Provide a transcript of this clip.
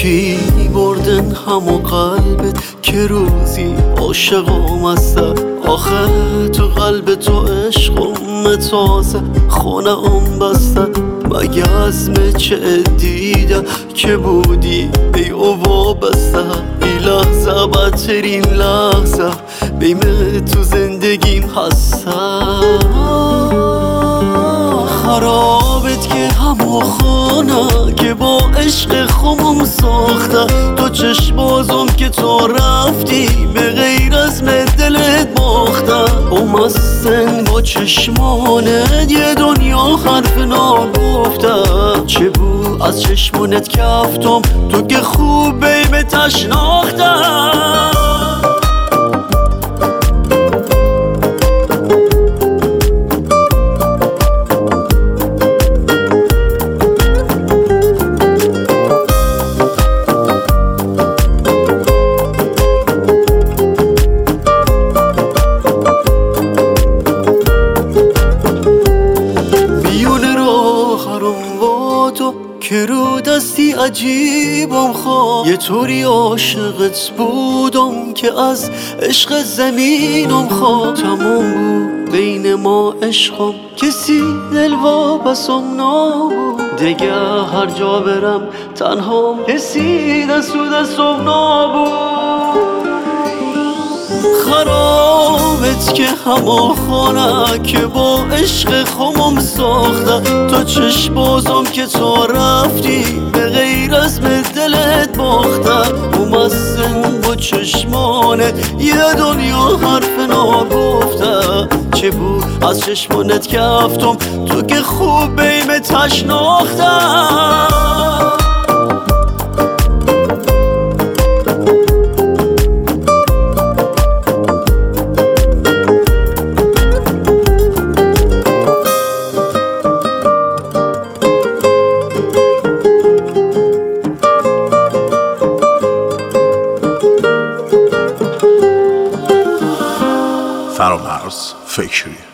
کی بردن همو قلبت که روزی عاشقم هستم. آخه تو قلب تو عشقم تازه خونم بستن. مگه عزم چه دیدم که بودی ای او وابسته. ای لحظه بدترین لحظه بیم تو زندگیم هستم. خرابت که همو خانه که با عشق خمم ساخته. تو چشم بازم که تو رفتی به غیر از دلت باخته. مستن با چشمانت یه دنیا حرف نگفته. چه بود از چشمانت کفتم تو که خوب به تشناختم. که رو دستی عجیبم خواه یه طوری عاشقت بودم که از عشق زمینم خواه. تمام بود بین ما عشقم کسی دل وابستم نبود. دیگه هر جا برم تنها کسی دست و دستم نبود. خرابت که همه خانه که با عشق خمم ساخته. تو چشم بازم که تو رفتی به غیر از دلت باخته. مستن با چشمانت یه دنیا حرف نگفته. چه بود از چشمانت کفتم تو که خوب بیم تشناختم. فرامرز فکری